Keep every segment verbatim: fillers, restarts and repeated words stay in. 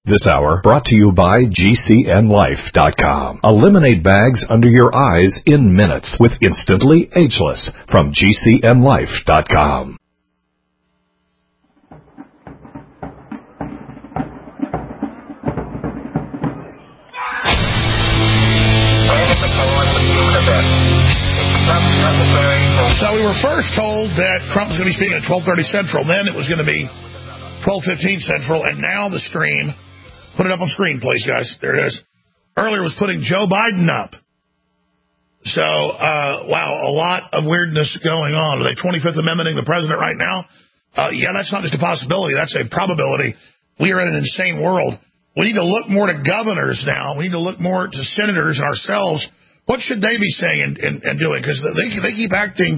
This hour brought to you by G C N Life dot com. Eliminate bags under your eyes in minutes with Instantly Ageless from G C N Life dot com. So we were first told that Trump was going to be speaking at twelve thirty Central. Then it was going to be twelve fifteen Central. And now the stream... Put it up on screen, please, guys. There it is. Earlier was putting Joe Biden up. So, uh, wow, a lot of weirdness going on. Are they twenty-fifth Amendmenting the president right now? Uh, yeah, that's not just a possibility. That's a probability. We are in an insane world. We need to look more to governors now. We need to look more to senators and ourselves. What should they be saying and, and, and doing? Because they, they keep acting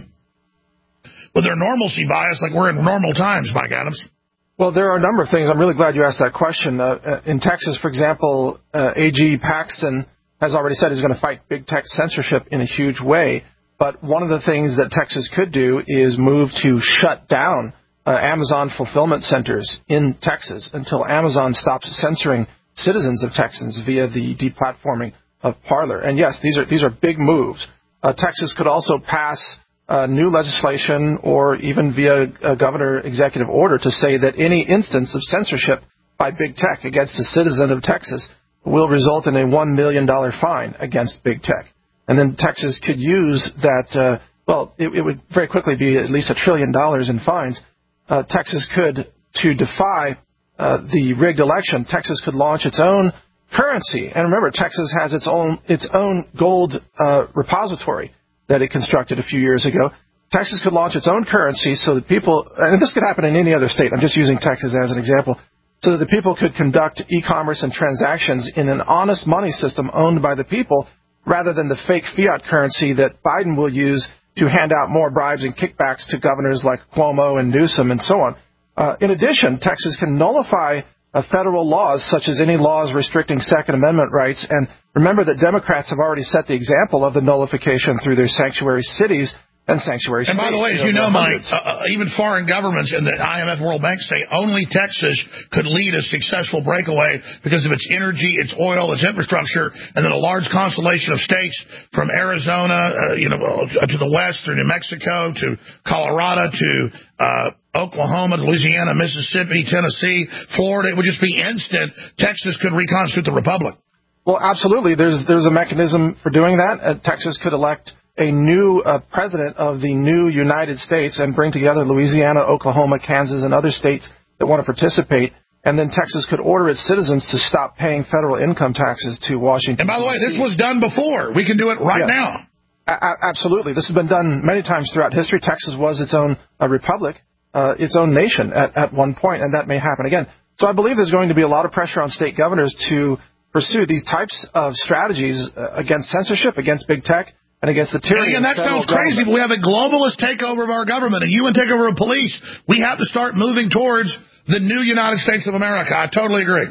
with their normalcy bias like we're in normal times, Mike Adams. Well, there are a number of things. I'm really glad you asked that question. Uh, in Texas, for example, uh, A G Paxton has already said he's going to fight big tech censorship in a huge way. But one of the things that Texas could do is move to shut down uh, Amazon fulfillment centers in Texas until Amazon stops censoring citizens of Texans via the deplatforming of Parler. And yes, these are these are big moves. Uh, Texas could also pass Uh, new legislation or even via a governor executive order to say that any instance of censorship by big tech against a citizen of Texas will result in a one million dollars fine against big tech. And then Texas could use that, uh, well, it, it would very quickly be at least a trillion dollars in fines. Uh, Texas could, to defy uh, the rigged election, Texas could launch its own currency. And remember, Texas has its own, its own gold uh, repository that it constructed a few years ago. Texas could launch its own currency so that people, and this could happen in any other state, I'm just using Texas as an example, so that the people could conduct e-commerce and transactions in an honest money system owned by the people rather than the fake fiat currency that Biden will use to hand out more bribes and kickbacks to governors like Cuomo and Newsom and so on. Uh, in addition, Texas can nullify Uh, federal laws, such as any laws restricting Second Amendment rights. And remember that Democrats have already set the example of the nullification through their sanctuary cities and sanctuary and states. And by the way, as you know, Mike, uh, even foreign governments and the I M F World Bank say only Texas could lead a successful breakaway because of its energy, its oil, its infrastructure, and then a large constellation of states from Arizona, uh, you know, to the west, through New Mexico, to Colorado, to uh Oklahoma, Louisiana, Mississippi, Tennessee, Florida. It would just be instant. Texas could reconstitute the republic. Well, absolutely. There's there's a mechanism for doing that. Uh, Texas could elect a new uh, president of the new United States and bring together Louisiana, Oklahoma, Kansas, and other states that want to participate. And then Texas could order its citizens to stop paying federal income taxes to Washington. And by the way, this was done before. We can do it right yes. now. A- absolutely. This has been done many times throughout history. Texas was its own uh, republic. Uh, its own nation at, at one point, and that may happen again. So I believe there's going to be a lot of pressure on state governors to pursue these types of strategies uh, against censorship, against big tech, and against the tyranny. And again, that sounds crazy, but we have a globalist takeover of our government, a U N takeover of police. We have to start moving towards the new United States of America. I totally agree.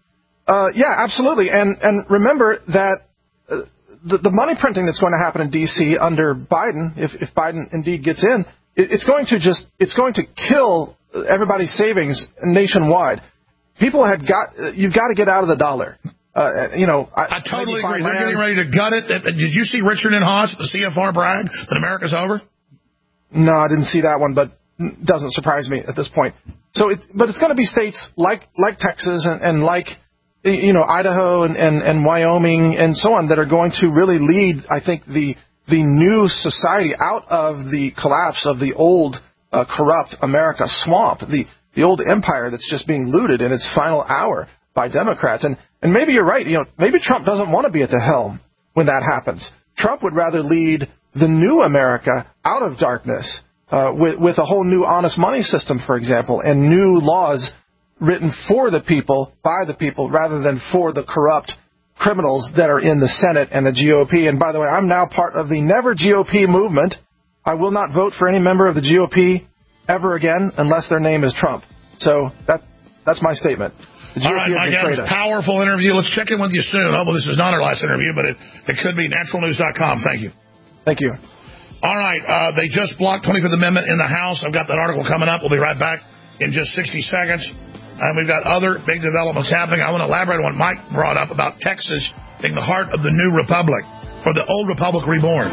Uh, yeah, absolutely. And and remember that uh, the, the money printing that's going to happen in D C under Biden, if, if Biden indeed gets in, it's going to just, it's going to kill everybody's savings nationwide. People had got, you've got to get out of the dollar. Uh, you know, I, I totally agree. They're getting ready to gut it. Did you see Richard and Haas at the C F R brag that America's over? No, I didn't see that one, but it doesn't surprise me at this point. So, it, but it's going to be states like, like Texas and, and like, you know, Idaho and, and, and Wyoming and so on that are going to really lead, I think, the, the new society out of the collapse of the old uh, corrupt America swamp, the, the old empire that's just being looted in its final hour by Democrats. And, and maybe you're right. You know, maybe Trump doesn't want to be at the helm when that happens. Trump would rather lead the new America out of darkness uh, with, with a whole new honest money system, for example, and new laws written for the people, by the people, rather than for the corrupt criminals that are in the Senate and the G O P. And by the way, I'm now part of the Never G O P movement. I will not vote for any member of the G O P ever again unless their name is Trump. So that that's my statement. The G O P All right, Mike Adams, powerful interview. Let's check in with you soon. Oh, well, this is not our last interview, but it, it could be. natural news dot com. Thank you. Thank you. All right, uh, they just blocked twenty-fifth Amendment in the House. I've got that article coming up. We'll be right back in just sixty seconds. And we've got other big developments happening. I want to elaborate on what Mike brought up about Texas being the heart of the new republic, or the old republic reborn.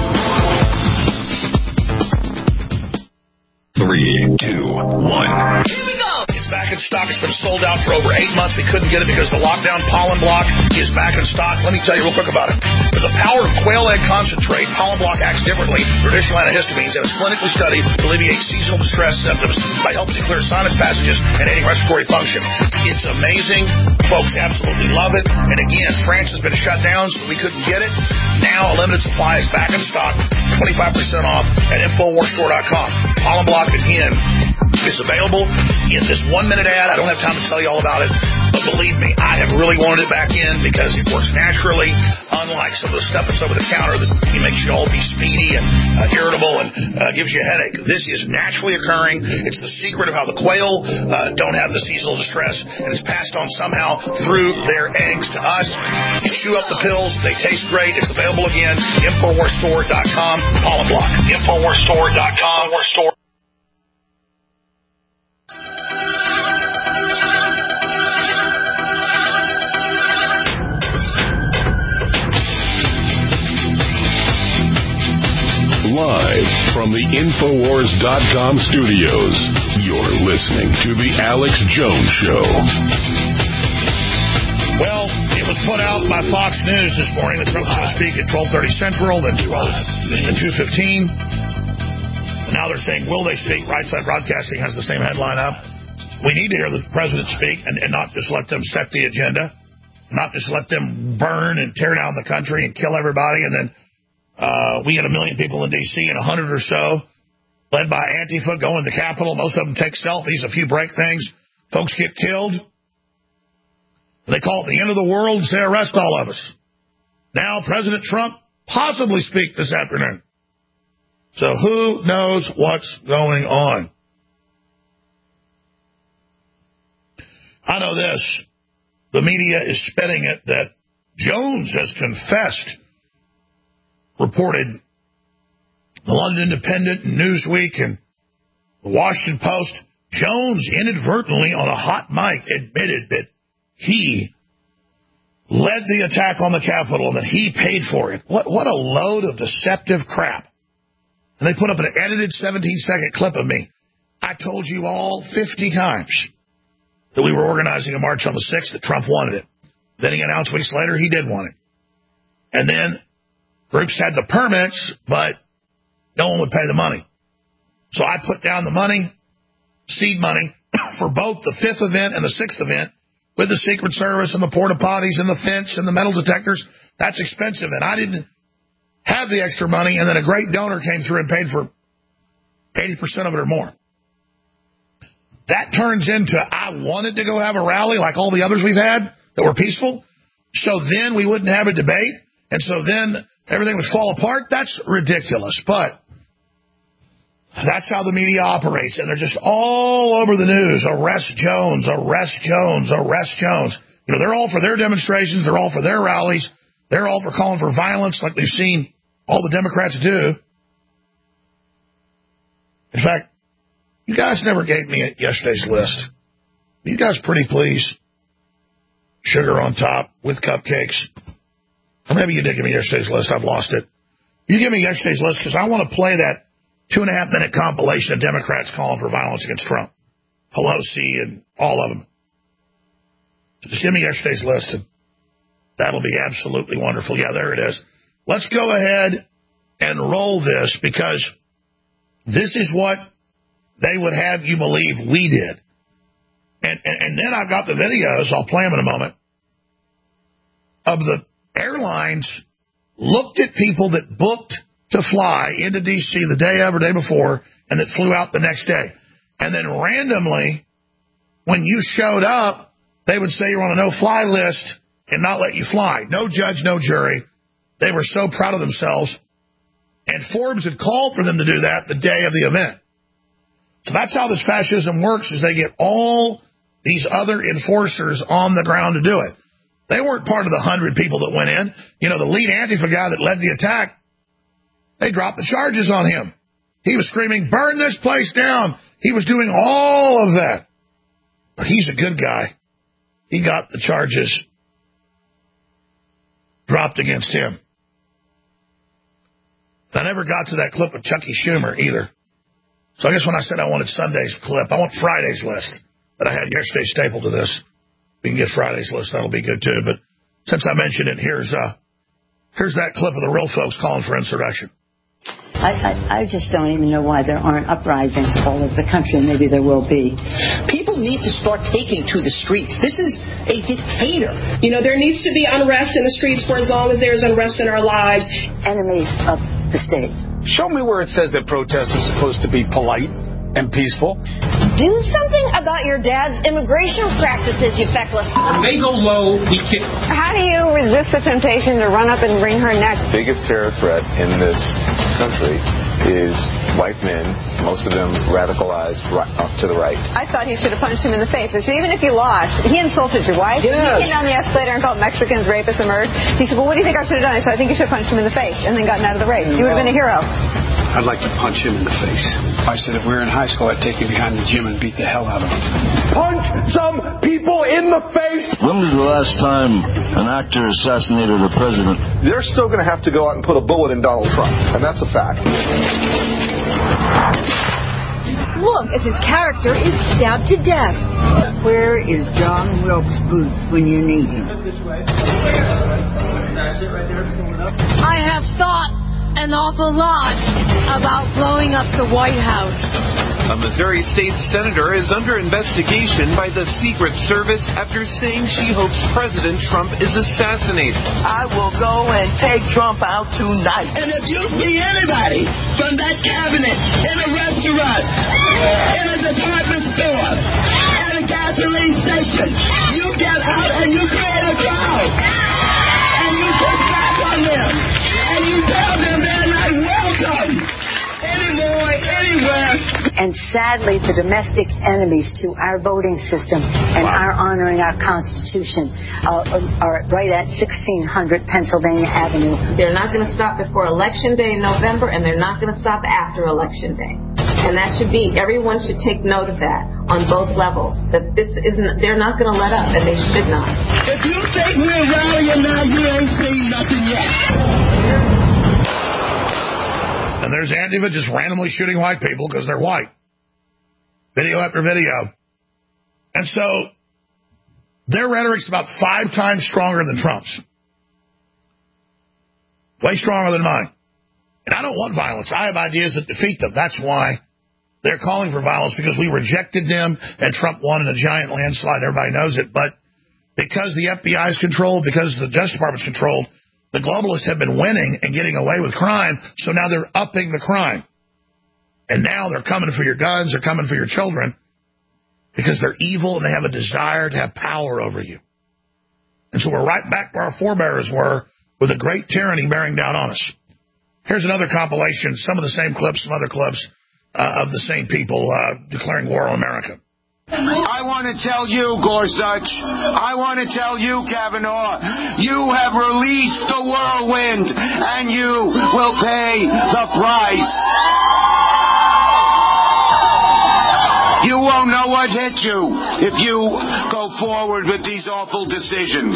Three, two, one. Here we go. It's back in stock. It's been sold out for over eight months. We couldn't get it because of the lockdown. Pollen Block is back in stock. Let me tell you real quick about it. With the power of quail egg concentrate, Pollen Block acts differently than traditional antihistamines and is clinically studied to alleviate seasonal distress symptoms by helping to clear sinus passages and aiding respiratory function. It's amazing. Folks absolutely love it. And again, France has been shut down, so we couldn't get it. Now a limited supply is back in stock. twenty-five percent off at Infowars Store dot com. Pollen Block, again, is available in this one-minute ad. I don't have time to tell you all about it, but believe me, I have really wanted it back in because it works naturally, unlike some of the stuff that's over the counter that makes you all be speedy and uh, irritable and uh, gives you a headache. This is naturally occurring. It's the secret of how the quail uh, don't have the seasonal distress, and it's passed on somehow through their eggs to us. You chew up the pills. They taste great. It's available again. Infowars Store dot com. Pollen Block. Infowars Store dot com. Store. Live from the Infowars dot com studios, you're listening to The Alex Jones Show. Well, it was put out by Fox News this morning that Trump's going to speak at twelve thirty Central, then two fifteen. Now they're saying, will they speak? Right Side Broadcasting has the same headline up. We need to hear the president speak and, and not just let them set the agenda, not just let them burn and tear down the country and kill everybody, and then Uh, we get a million people in D C and a hundred or so, led by Antifa, go in the Capitol. Most of them take selfies, a few break things. Folks get killed. And they call it the end of the world, and say arrest all of us. Now President Trump possibly speak this afternoon. So who knows what's going on? I know this. The media is spinning it that Jones has confessed, reported the London Independent, and Newsweek, and the Washington Post. Jones inadvertently on a hot mic admitted that he led the attack on the Capitol and that he paid for it. What, what a load of deceptive crap. And they put up an edited seventeen-second clip of me. I told you all fifty times that we were organizing a march on the sixth, that Trump wanted it. Then he announced weeks later he did want it. And then groups had the permits, but no one would pay the money. So I put down the money, seed money, for both the fifth event and the sixth event, with the Secret Service and the porta potties and the fence and the metal detectors. That's expensive, and I didn't have the extra money, and then a great donor came through and paid for eighty percent of it or more. That turns into, I wanted to go have a rally like all the others we've had that were peaceful, so then we wouldn't have a debate, and so then everything would fall apart. That's ridiculous, but that's how the media operates, and they're just all over the news. Arrest Jones, arrest Jones, arrest Jones. You know, they're all for their demonstrations. They're all for their rallies. They're all for calling for violence like we've seen all the Democrats do. In fact, you guys never gave me yesterday's list. You guys pretty please? Sugar on top with cupcakes. Or maybe you did give me yesterday's list. I've lost it. You give me yesterday's list because I want to play that two and a half minute compilation of Democrats calling for violence against Trump. Pelosi and all of them. So just give me yesterday's list and that'll be absolutely wonderful. Yeah, there it is. Let's go ahead and roll this because this is what they would have you believe we did. And, and, and then I've got the videos, I'll play them in a moment, of the airlines looked at people that booked to fly into D C the day of or day before and that flew out the next day. And then randomly, when you showed up, they would say you're on a no-fly list and not let you fly. No judge, no jury. They were so proud of themselves. And Forbes had called for them to do that the day of the event. So that's how this fascism works, is they get all these other enforcers on the ground to do it. They weren't part of the hundred people that went in. You know, the lead Antifa guy that led the attack, they dropped the charges on him. He was screaming, burn this place down. He was doing all of that. But he's a good guy. He got the charges dropped against him. And I never got to that clip with Chucky Schumer either. So I guess when I said I wanted Sunday's clip, I want Friday's list that I had yesterday stapled to this. We can get Friday's list. That'll be good, too. But since I mentioned it, here's uh, here's that clip of the real folks calling for insurrection. I, I, I just don't even know why there aren't uprisings all over the country. Maybe there will be. People need to start taking to the streets. This is a dictator. You know, there needs to be unrest in the streets for as long as there's unrest in our lives. Enemies of the state. Show me where it says that protests are supposed to be polite and peaceful. Do something about your dad's immigration practices, you feckless. When they go low, we kick. How do you resist the temptation to run up and wring her neck? The biggest terror threat in this country is white men, most of them radicalized right, up to the right. I thought he should have punched him in the face. I said, even if you lost, he insulted your wife. Yes. He came down the escalator and called Mexicans rapists and murderers. He said, well, what do you think I should have done? I said, I think you should have punched him in the face and then gotten out of the race. You would have been a hero. I'd like to punch him in the face. I said if we were in high school, I'd take him behind the gym and beat the hell out of him. Punch some people in the face! When was the last time an actor assassinated a president? They're still going to have to go out and put a bullet in Donald Trump, and that's a fact. Look, as his character is stabbed to death. Where is John Wilkes Booth when you need him? I have thought an awful lot about blowing up the White House. A Missouri state senator is under investigation by the Secret Service after saying she hopes President Trump is assassinated. I will go and take Trump out tonight. And if you see anybody from that cabinet in a restaurant, in a department store, at a gasoline station, you get out and you create a crowd. And you push back on them. And you tell them they're not welcome anymore, anywhere. And sadly, the domestic enemies to our voting system and wow. our honoring our Constitution uh, are right at sixteen hundred Pennsylvania Avenue. They're not going to stop before Election Day in November, and they're not going to stop after Election Day. And that should be, everyone should take note of that on both levels. That this isn't, they're not going to let up, and they should not. If you think we're rallying now, you ain't seen nothing yet. And there's Antifa just randomly shooting white people because they're white. Video after video. And so their rhetoric's about five times stronger than Trump's. Way stronger than mine. And I don't want violence. I have ideas that defeat them. That's why they're calling for violence, because we rejected them and Trump won in a giant landslide. Everybody knows it. But because the F B I is controlled, because the Justice Department's controlled, the globalists have been winning and getting away with crime, so now they're upping the crime. And now they're coming for your guns, they're coming for your children, because they're evil and they have a desire to have power over you. And so we're right back where our forebears were, with a great tyranny bearing down on us. Here's another compilation, some of the same clips, some other clips uh, of the same people uh, declaring war on America. I want to tell you, Gorsuch, I want to tell you, Kavanaugh, you have released the whirlwind, and you will pay the price. You won't know what hit you if you go forward with these awful decisions.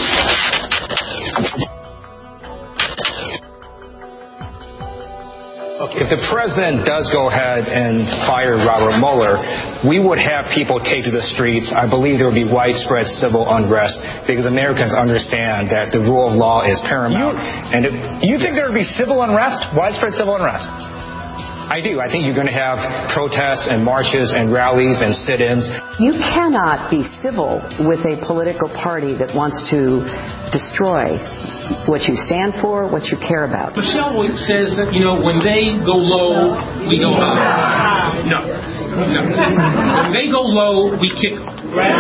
Look, if the president does go ahead and fire Robert Mueller, we would have people take to the streets. I believe there would be widespread civil unrest, because Americans understand that the rule of law is paramount. You, and it, you think there would be civil unrest, widespread civil unrest? I do. I think you're going to have protests and marches and rallies and sit-ins. You cannot be civil with a political party that wants to destroy what you stand for, what you care about. Michelle says that, you know, when they go low, we go high. No. No. When they go low, we kick them.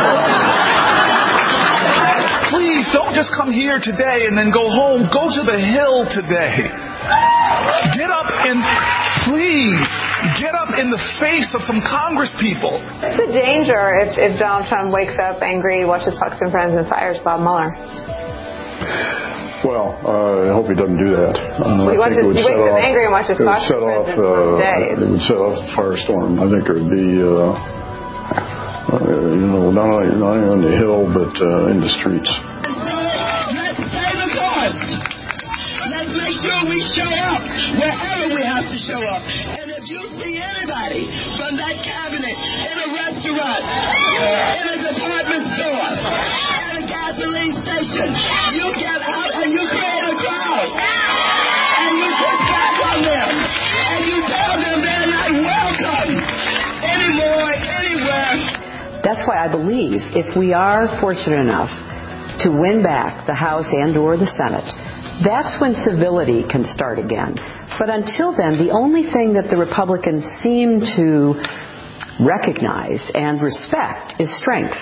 Please don't just come here today and then go home. Go to the Hill today. Get up and please get up in the face of some Congress people. What's the danger if, if Donald Trump wakes up angry, watches Fox and Friends, and fires Bob Mueller? Well, uh, I hope he doesn't do that. Uh, he I think it would he set wakes off, up angry and watches Fox and Friends off, in one uh, day. It would set off a firestorm. I think it would be uh, Uh, you know, not only, not only on the Hill, but uh, in the streets. Let's stay the course. Let's make sure we show up wherever we have to show up. And if you see anybody from that cabinet in a restaurant, in a department store, at a gasoline station, you get out and you create a crowd. And you push back on them. And you tell them they're not welcome anymore, anywhere. That's why I believe if we are fortunate enough to win back the House and or the Senate, that's when civility can start again. But until then, the only thing that the Republicans seem to recognize and respect is strength.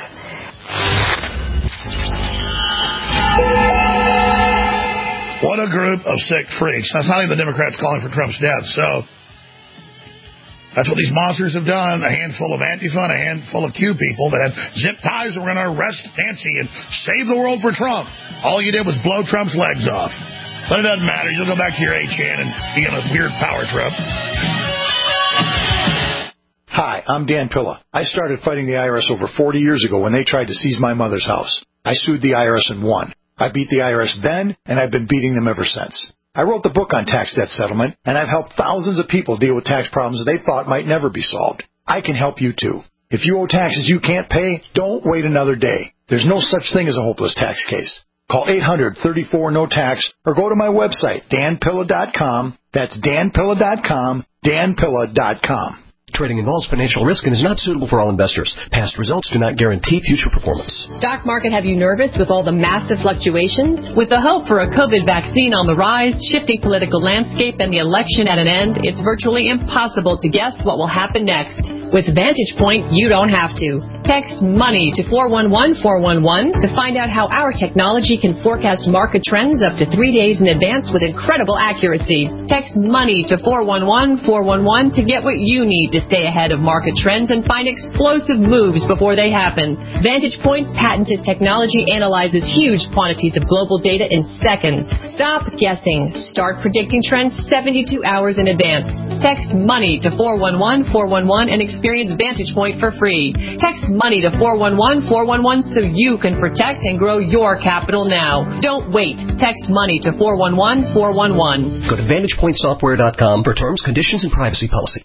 What a group of sick freaks. That's not even the Democrats calling for Trump's death. So that's what these monsters have done. A handful of Antifa and a handful of Q people that had zip ties and were going to arrest Nancy and save the world for Trump. All you did was blow Trump's legs off. But it doesn't matter. You'll go back to your A chan and be on a weird power trip. Hi, I'm Dan Pilla. I started fighting the I R S over forty years ago when they tried to seize my mother's house. I sued the I R S and won. I beat the I R S then, and I've been beating them ever since. I wrote the book on tax debt settlement, and I've helped thousands of people deal with tax problems they thought might never be solved. I can help you, too. If you owe taxes you can't pay, don't wait another day. There's no such thing as a hopeless tax case. Call eight hundred, thirty-four, no tax or go to my website, dan pilla dot com. That's dan pilla dot com, dan pilla dot com. Trading involves financial risk and is not suitable for all investors. Past results do not guarantee future performance. Stock market have you nervous with all the massive fluctuations? With the hope for a COVID vaccine on the rise, shifting political landscape, and the election at an end, it's virtually impossible to guess what will happen next. With Vantage Point, you don't have to. Text MONEY to four one one four one one to find out how our technology can forecast market trends up to three days in advance with incredible accuracy. Text MONEY to four one one four one one to get what you need to stay ahead of market trends and find explosive moves before they happen. Vantage Point's patented technology analyzes huge quantities of global data in seconds. Stop guessing. Start predicting trends seventy-two hours in advance. Text MONEY to four one one four one one and experience Vantage Point for free. Text MONEY to four one one four one one so you can protect and grow your capital now. Don't wait. Text MONEY to four one one four one one. Go to vantage point software dot com for terms, conditions, and privacy policy.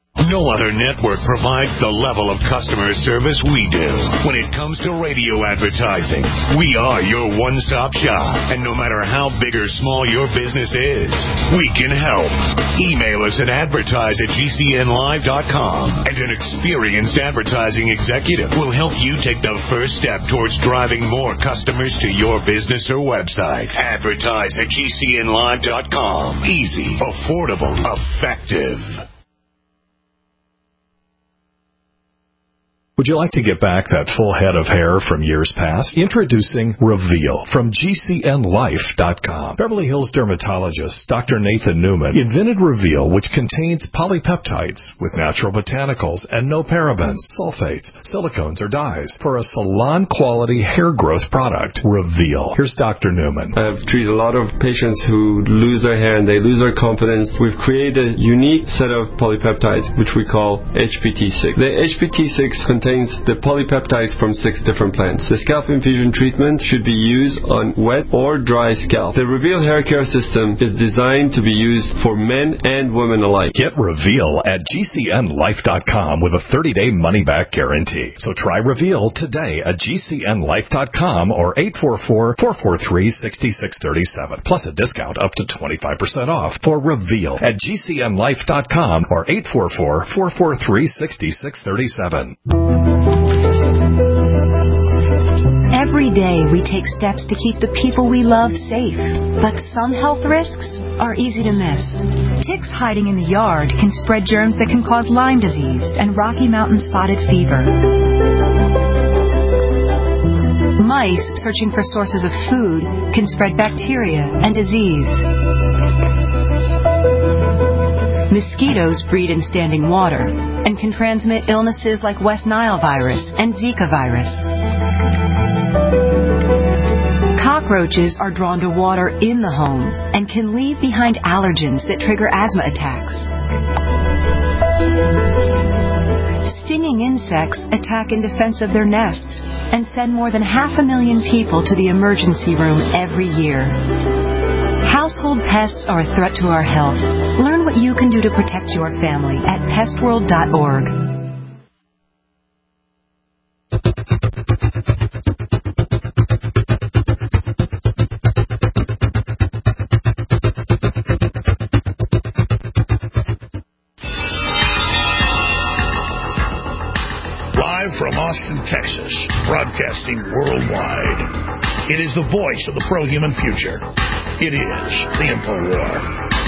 No other network provides the level of customer service we do. When it comes to radio advertising, we are your one-stop shop. And no matter how big or small your business is, we can help. Email us at advertise at g c n live dot com. And an experienced advertising executive will help you take the first step towards driving more customers to your business or website. Advertise at g c n live dot com. Easy, affordable, effective. Would you like to get back that full head of hair from years past? Introducing Reveal from G C N life dot com. Beverly Hills dermatologist Doctor Nathan Newman invented Reveal, which contains polypeptides with natural botanicals and no parabens, sulfates, silicones, or dyes for a salon-quality hair growth product. Reveal. Here's Doctor Newman. I've treated a lot of patients who lose their hair and they lose their confidence. We've created a unique set of polypeptides, which we call H P T six. The H P T six contains the polypeptides from six different plants. The scalp infusion treatment should be used on wet or dry scalp. The Reveal hair care system is designed to be used for men and women alike. Get Reveal at g c n life dot com with a thirty-day money-back guarantee. So try Reveal today at g c n life dot com or eight four four, four four three, six six three seven. Plus a discount up to twenty-five percent off for Reveal at g c n life dot com or eight four four, four four three, six six three seven. Every day we take steps to keep the people we love safe, but some health risks are easy to miss. Ticks hiding in the yard can spread germs that can cause Lyme disease and Rocky Mountain spotted fever. Mice searching for sources of food can spread bacteria and disease. Mosquitoes breed in standing water and can transmit illnesses like West Nile virus and Zika virus. Cockroaches are drawn to water in the home and can leave behind allergens that trigger asthma attacks. Stinging stinging insects attack in defense of their nests and send more than half a million people to the emergency room every year. Household pests are a threat to our health. Learn what you can do to protect your family at pest world dot org. From Austin, Texas, broadcasting worldwide. It is the voice of the pro-human future. It is the InfoWar.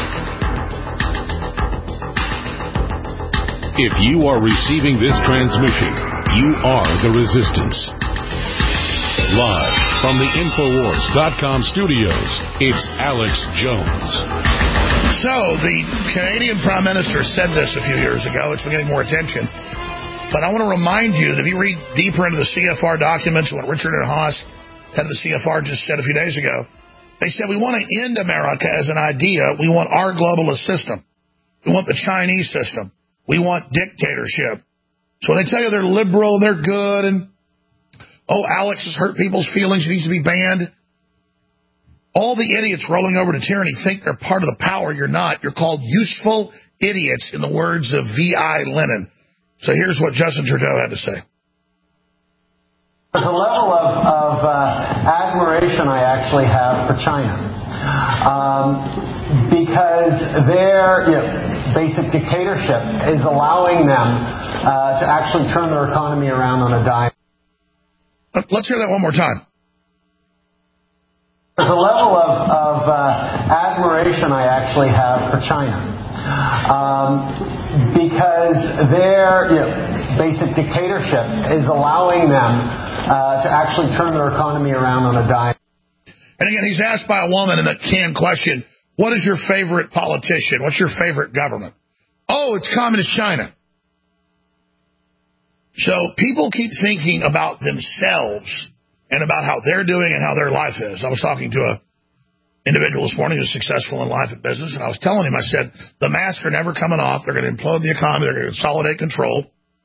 If you are receiving this transmission, you are the resistance. Live from the Infowars dot com studios, it's Alex Jones. So, the Canadian Prime Minister said this a few years ago. It's been getting more attention. But I want to remind you that if you read deeper into the C F R documents, what Richard and Haas, head of the C F R, just said a few days ago, they said we want to end America as an idea. We want our globalist system. We want the Chinese system. We want dictatorship. So when they tell you they're liberal and they're good and, oh, Alex has hurt people's feelings, it needs to be banned, all the idiots rolling over to tyranny think they're part of the power. You're not. You're called useful idiots, in the words of V I Lenin. So here's what Justin Trudeau had to say. There's a level of, of uh, admiration I actually have for China. Um, because their you know, basic dictatorship is allowing them uh, to actually turn their economy around on a dime. Let's hear that one more time. There's a level of, of uh, admiration I actually have for China. Um, because their you know, basic dictatorship is allowing them uh, to actually turn their economy around on a dime. And again, he's asked by a woman in that canned question, what is your favorite politician? What's your favorite government? Oh, it's Communist China. So people keep thinking about themselves and about how they're doing and how their life is. I was talking to a individual this morning who's successful in life and business, and I was telling him, I said, the masks are never coming off. They're going to implode the economy. They're going to consolidate control.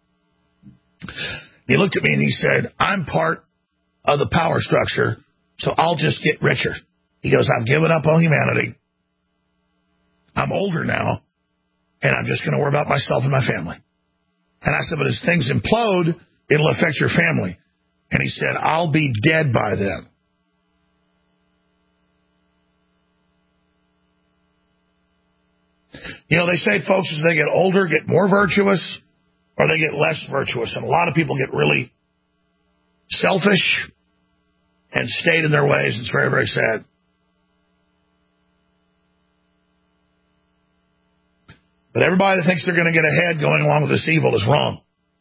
He looked at me and he said, I'm part of the power structure, so I'll just get richer. He goes, I've given up on humanity. I'm older now, and I'm just going to worry about myself and my family. And I said, but as things implode, it'll affect your family. And he said, I'll be dead by then. You know, they say folks, as they get older, get more virtuous, or they get less virtuous. And a lot of people get really selfish and stayed in their ways. It's very, very sad. But everybody that thinks they're going to get ahead going along with this evil is wrong.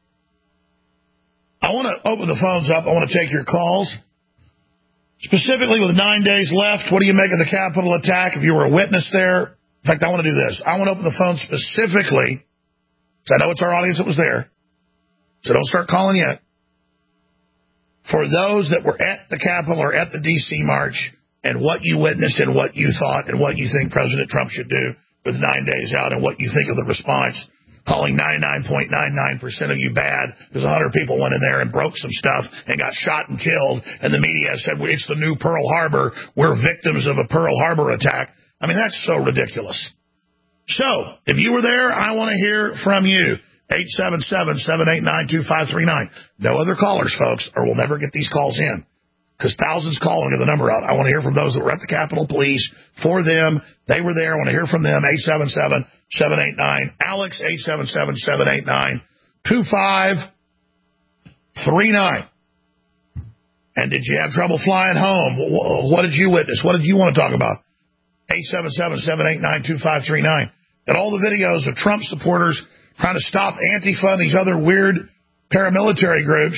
I want to open the phones up. I want to take your calls. Specifically, with nine days left, what do you make of the Capitol attack? If you were a witness there. In fact, I want to do this. I want to open the phone specifically, because I know it's our audience that was there, so don't start calling yet, for those that were at the Capitol or at the D C March and what you witnessed and what you thought and what you think President Trump should do with nine days out and what you think of the response, calling ninety-nine point nine nine percent of you bad because one hundred people went in there and broke some stuff and got shot and killed, and the media said, well, it's the new Pearl Harbor. We're victims of a Pearl Harbor attack. I mean, that's so ridiculous. So, if you were there, I want to hear from you. eight seven seven, seven eight nine, two five three nine. No other callers, folks, or we'll never get these calls in. Because thousands call and get the number out. I want to hear from those that were at the Capitol Police. For them, they were there. I want to hear from them. eight seven seven, seven eight nine, Alex, eight seven seven, seven eight nine, two five three nine. And did you have trouble flying home? What did you witness? What did you want to talk about? eight seven seven, seven eight nine, two five three nine. Got all the videos of Trump supporters trying to stop Antifa and these other weird paramilitary groups.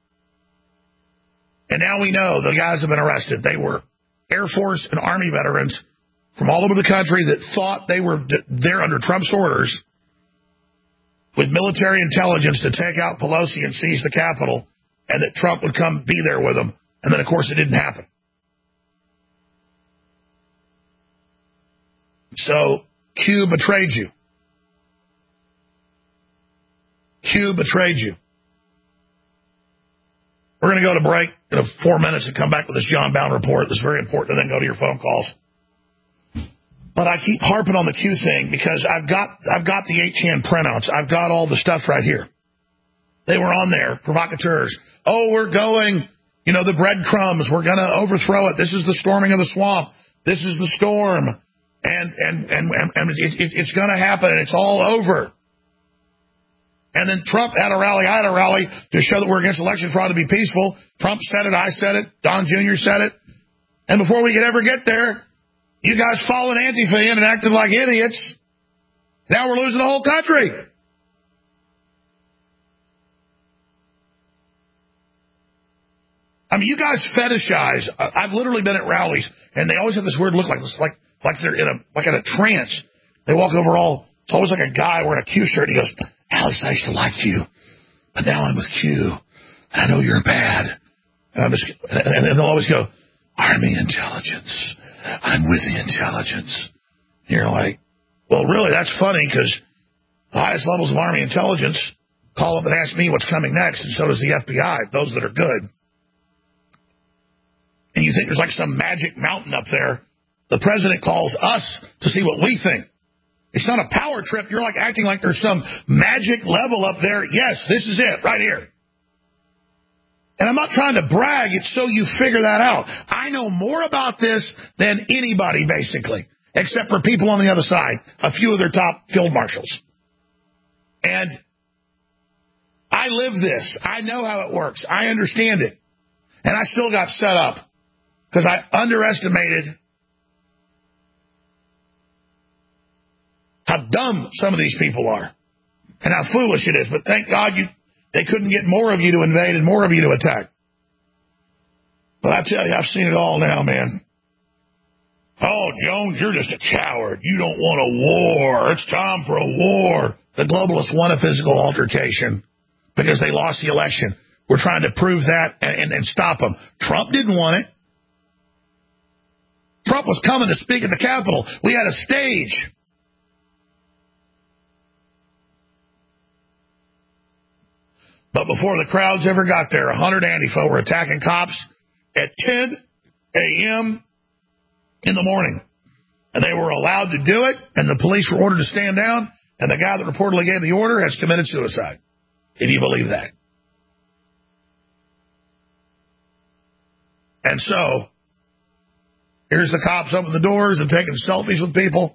And now we know the guys have been arrested. They were Air Force and Army veterans from all over the country that thought they were there under Trump's orders with military intelligence to take out Pelosi and seize the Capitol, and that Trump would come be there with them. And then, of course, it didn't happen. So Q betrayed you. Q betrayed you. We're going to go to break in four minutes and come back with this John Bound report. That's very important, and then go to your phone calls. But I keep harping on the Q thing because I've got I've got the eight chan printouts. I've got all the stuff right here. They were on there, provocateurs. Oh, we're going, you know, the breadcrumbs. We're going to overthrow it. This is the storming of the swamp. This is the storm. And and and, and, and it, it, it's going to happen, and it's all over. And then Trump had a rally, I had a rally to show that we're against election fraud to be peaceful. Trump said it, I said it, Don Junior said it. And before we could ever get there, you guys followed Antifa in and acted like idiots. Now we're losing the whole country. I mean, you guys fetishize. I've literally been at rallies, and they always have this weird look, like this, like like they're in a like in a trance. They walk over all. It's always like a guy wearing a Q shirt. He goes, "Alex, I used to like you, but now I'm with Q. I know you're bad." And, I'm just, and, and they'll always go, "Army intelligence. I'm with the intelligence." And you're like, well, really, that's funny because the highest levels of Army intelligence call up and ask me what's coming next, and so does the F B I, those that are good. And you think there's like some magic mountain up there. The president calls us to see what we think. It's not a power trip. You're like acting like there's some magic level up there. Yes, this is it right here. And I'm not trying to brag. It's so you figure that out. I know more about this than anybody, basically, except for people on the other side, a few of their top field marshals. And I live this. I know how it works. I understand it. And I still got set up because I underestimated how dumb some of these people are and how foolish it is. But thank God you they couldn't get more of you to invade and more of you to attack. But I tell you, I've seen it all now, man. Oh, Jones, you're just a coward. You don't want a war. It's time for a war. The globalists want a physical altercation because they lost the election. We're trying to prove that and, and, and stop them. Trump didn't want it. Trump was coming to speak at the Capitol. We had a stage. But before the crowds ever got there, one hundred Antifa were attacking cops at ten a.m. in the morning. And they were allowed to do it, and the police were ordered to stand down, and the guy that reportedly gave the order has committed suicide, if you believe that. And so, here's the cops opening the doors and taking selfies with people.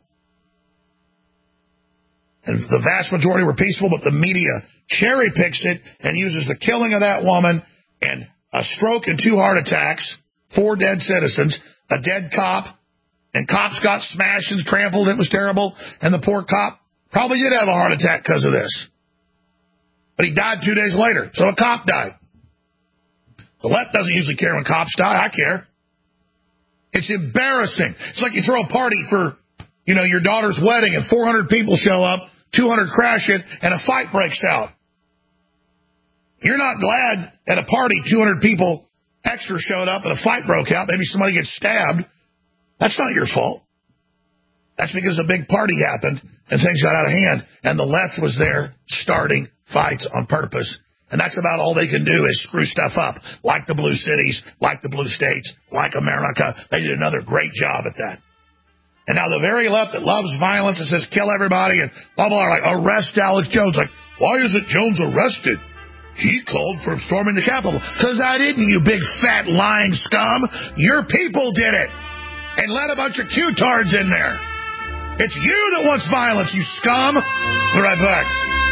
And the vast majority were peaceful, but the media cherry picks it and uses the killing of that woman and a stroke and two heart attacks, four dead citizens, a dead cop, and cops got smashed and trampled. It was terrible. And the poor cop probably did have a heart attack because of this. But he died two days later, so a cop died. The left doesn't usually care when cops die. I care. It's embarrassing. It's like you throw a party for, you know, your daughter's wedding and four hundred people show up, two hundred crash it, and a fight breaks out. You're not glad at a party two hundred people extra showed up and a fight broke out. Maybe somebody gets stabbed. That's not your fault. That's because a big party happened and things got out of hand, and the left was there starting fights on purpose. And that's about all they can do is screw stuff up, like the blue cities, like the blue states, like America. They did another great job at that. And now the very left that loves violence and says kill everybody and blah, blah, blah, like arrest Alex Jones. Like, why isn't Jones arrested? He called for storming the Capitol. Because I didn't, you big fat lying scum. Your people did it. And let a bunch of Q-tards in there. It's you that wants violence, you scum. Be right back.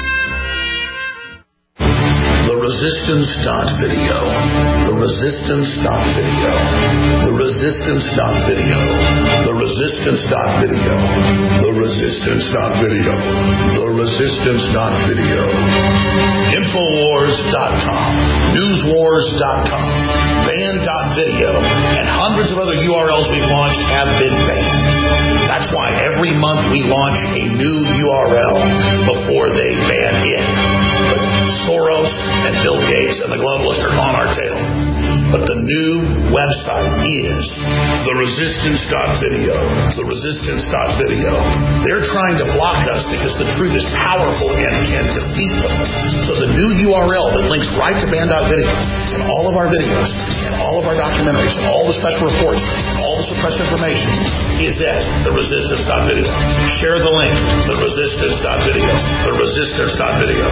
The Resistance dot video. The Resistance dot video. The Resistance dot video. The Resistance dot video. The Resistance dot video. The Resistance dot video. Infowars dot com. Newswars dot com. Banned dot video. And hundreds of other U R Ls we've launched have been banned. That's why every month we launch a new U R L before they ban it. But Soros and Bill Gates and the globalists are on our tail. But the new website is the resistance dot video. the resistance dot video. They're trying to block us because the truth is powerful and can defeat them. So the new U R L that links right to band dot video and all of our videos and all of our documentaries and all the special reports and all the suppressed information is at the resistance dot video. Share the link, the resistance dot video. the resistance dot video.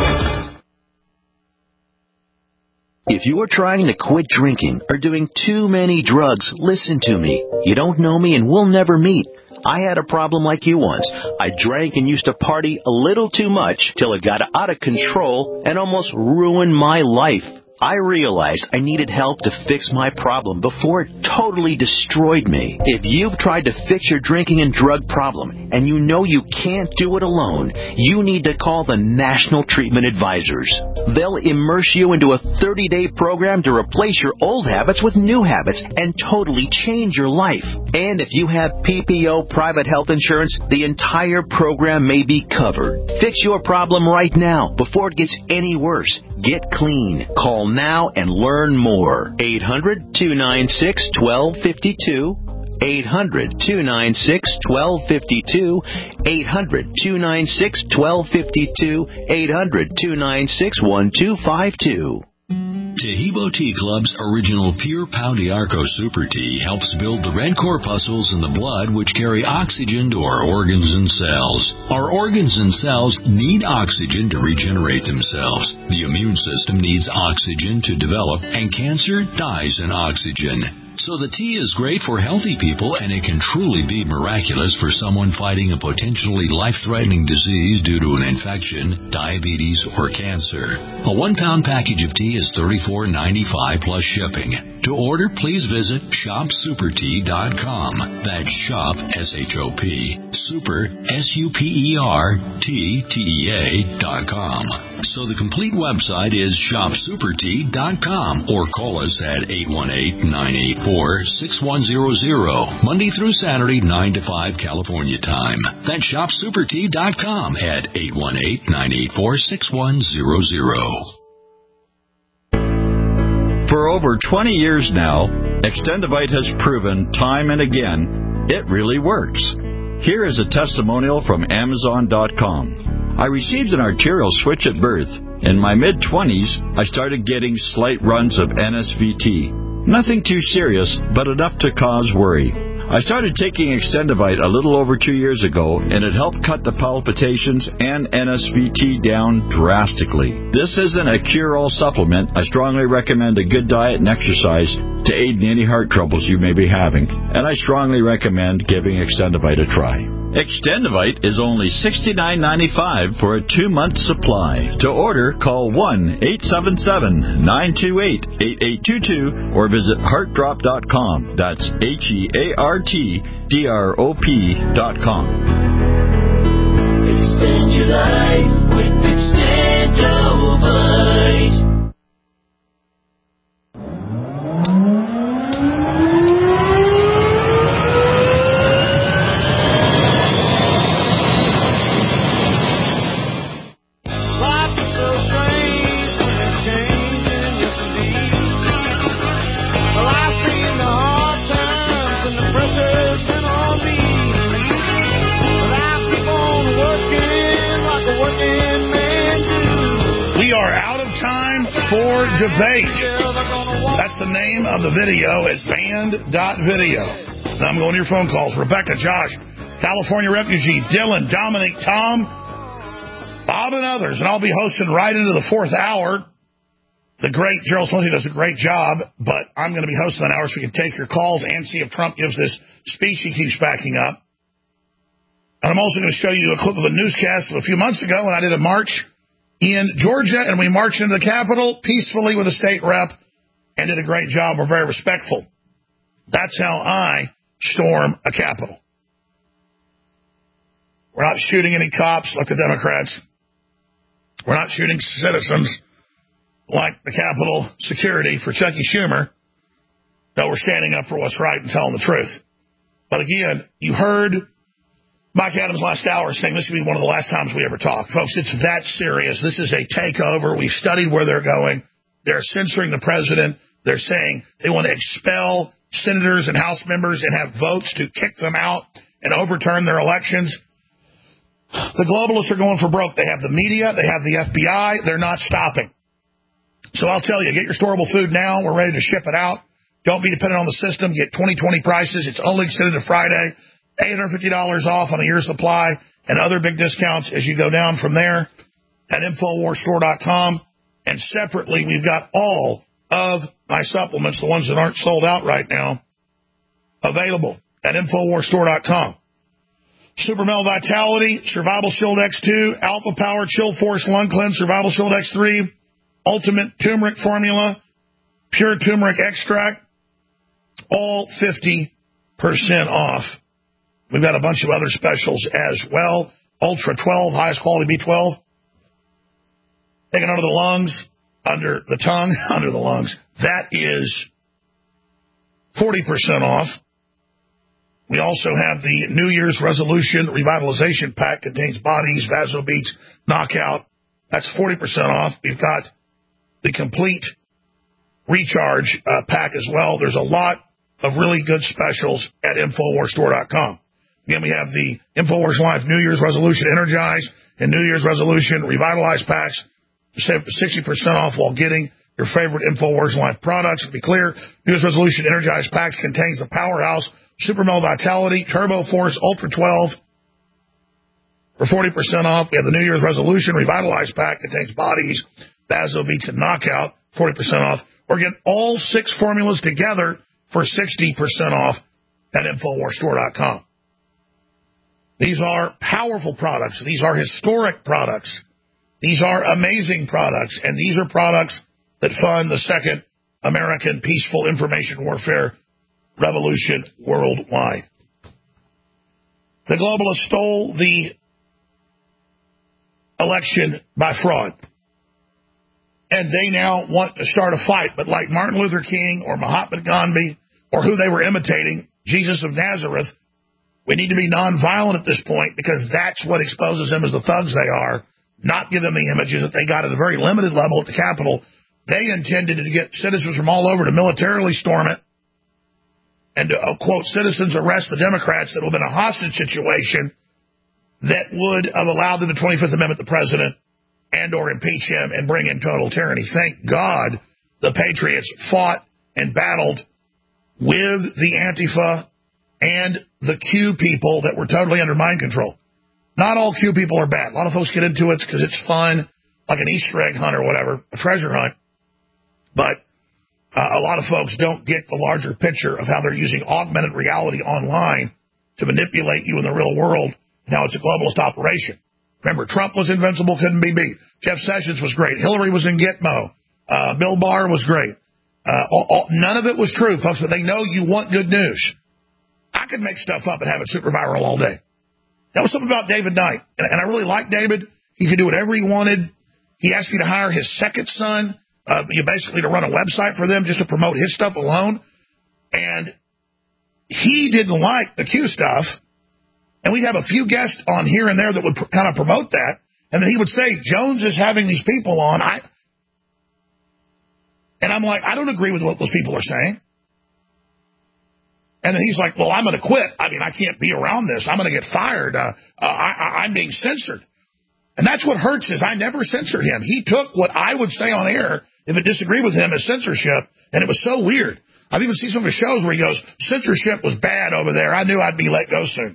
If you are trying to quit drinking or doing too many drugs, listen to me. You don't know me and we'll never meet. I had a problem like you once. I drank and used to party a little too much till it got out of control and almost ruined my life. I realized I needed help to fix my problem before it totally destroyed me. If you've tried to fix your drinking and drug problem and you know you can't do it alone, you need to call the National Treatment Advisors. They'll immerse you into a thirty-day program to replace your old habits with new habits and totally change your life. And if you have P P O private health insurance, the entire program may be covered. Fix your problem right now before it gets any worse. Get clean. Call now and learn more. eight hundred, two nine six, one two five two. eight hundred, two nine six, one two five two. eight hundred, two nine six, one two five two. eight hundred, two nine six, one two five two. Tahibo Tea Club's original Pure Pau d'Arco Super Tea helps build the red corpuscles in the blood which carry oxygen to our organs and cells. Our organs and cells need oxygen to regenerate themselves. The immune system needs oxygen to develop, and cancer dies in oxygen. So the tea is great for healthy people, and it can truly be miraculous for someone fighting a potentially life-threatening disease due to an infection, diabetes, or cancer. A one-pound package of tea is thirty-four ninety-five plus shipping. To order, please visit shop super tea dot com. That's shop, S H O P, super, S U P E R, T, T E A dot com. So the complete website is shop super tea dot com, or call us at eight one eight, nine eight four, six one zero zero, Monday through Saturday, nine to five California time. That's shop super tea dot com at eight one eight, nine eight four, six one zero zero. For over twenty years now, Extendivite has proven time and again it really works. Here is a testimonial from Amazon dot com. I received an arterial switch at birth. In my mid-twenties, I started getting slight runs of N S V T. Nothing too serious, but enough to cause worry. I started taking Extendivite a little over two years ago, and it helped cut the palpitations and N S V T down drastically. This isn't a cure-all supplement. I strongly recommend a good diet and exercise to aid in any heart troubles you may be having, and I strongly recommend giving Extendivite a try. Extendivite is only sixty-nine ninety-five for a two-month supply. To order, call one eight seven seven, nine two eight, eight eight two two or visit heart drop dot com. That's H E A R T D R O P dot com. Extend your life with Extendivite. For debate. That's the name of the video at band dot video. Now I'm going to your phone calls. Rebecca, Josh, California refugee, Dylan, Dominic, Tom, Bob, and others. And I'll be hosting right into the fourth hour. The great Gerald Swansea does a great job, but I'm going to be hosting an hour so we can take your calls and see if Trump gives this speech he keeps backing up. And I'm also going to show you a clip of a newscast of a few months ago when I did a march in Georgia, and we marched into the Capitol peacefully with a state rep and did a great job. We're very respectful. That's how I storm a Capitol. We're not shooting any cops like the Democrats. We're not shooting citizens like the Capitol security for Chucky Schumer. No, we're standing up for what's right and telling the truth. But again, you heard Mike Adams last hour saying this would be one of the last times we ever talk. Folks, it's that serious. This is a takeover. We've studied where they're going. They're censoring the president. They're saying they want to expel senators and House members and have votes to kick them out and overturn their elections. The globalists are going for broke. They have the media. They have the F B I. They're not stopping. So I'll tell you, get your storable food now. We're ready to ship it out. Don't be dependent on the system. Get twenty twenty prices. It's only extended to Friday. eight hundred fifty dollars off on a year's supply and other big discounts as you go down from there at Infowars Store dot com. And separately, we've got all of my supplements, the ones that aren't sold out right now, available at Infowars Store dot com. Super Male Vitality, Survival Shield X two, Alpha Power Chill Force Lung Cleanse, Survival Shield X three, Ultimate Turmeric Formula, Pure Turmeric Extract, all fifty percent off. We've got a bunch of other specials as well. Ultra twelve, highest quality B twelve. Taken under the lungs, under the tongue, under the lungs. That is forty percent off. We also have the New Year's Resolution Revitalization Pack. Contains Bodies, Vasobeats, Knockout. That's forty percent off. We've got the Complete Recharge uh, Pack as well. There's a lot of really good specials at Infowars Store dot com. Again, we have the Infowars Life New Year's Resolution Energize and New Year's Resolution Revitalize Packs. Save sixty percent off while getting your favorite Infowars Life products. To be clear, New Year's Resolution Energize Packs contains the Powerhouse, Super Male Vitality, Turbo Force, Ultra twelve for forty percent off. We have the New Year's Resolution Revitalize Pack. Contains Bodies, Vasobeats, and Knockout, forty percent off. Or get all six formulas together for sixty percent off at Infowars Store dot com. These are powerful products. These are historic products. These are amazing products. And these are products that fund the second American peaceful information warfare revolution worldwide. The globalists stole the election by fraud. And they now want to start a fight. But like Martin Luther King or Mahatma Gandhi or who they were imitating, Jesus of Nazareth, we need to be nonviolent at this point because that's what exposes them as the thugs they are, not give them the images that they got at a very limited level at the Capitol. They intended to get citizens from all over to militarily storm it and to, uh, quote, citizens arrest the Democrats that would have been a hostage situation that would have allowed them to twenty-fifth Amendment the president and or impeach him and bring in total tyranny. Thank God the Patriots fought and battled with the Antifa and the Q people that were totally under mind control. Not all Q people are bad. A lot of folks get into it because it's fun, like an Easter egg hunt or whatever, a treasure hunt. But uh, a lot of folks don't get the larger picture of how they're using augmented reality online to manipulate you in the real world. Now it's a globalist operation. Remember, Trump was invincible, couldn't be beat. Jeff Sessions was great. Hillary was in Gitmo. Uh, Bill Barr was great. Uh, all, all, none of it was true, folks, but they know you want good news. I could make stuff up and have it super viral all day. That was something about David Knight. And, and I really like David. He could do whatever he wanted. He asked me to hire his second son, uh, basically to run a website for them just to promote his stuff alone. And he didn't like the Q stuff. And we'd have a few guests on here and there that would pr- kind of promote that. And then he would say, Jones is having these people on. I, and I'm like, I don't agree with what those people are saying. And then he's like, well, I'm going to quit. I mean, I can't be around this. I'm going to get fired. Uh, uh, I, I'm being censored. And that's what hurts is I never censored him. He took what I would say on air if it disagreed with him as censorship. And it was so weird. I've even seen some of his shows where he goes, censorship was bad over there. I knew I'd be let go soon.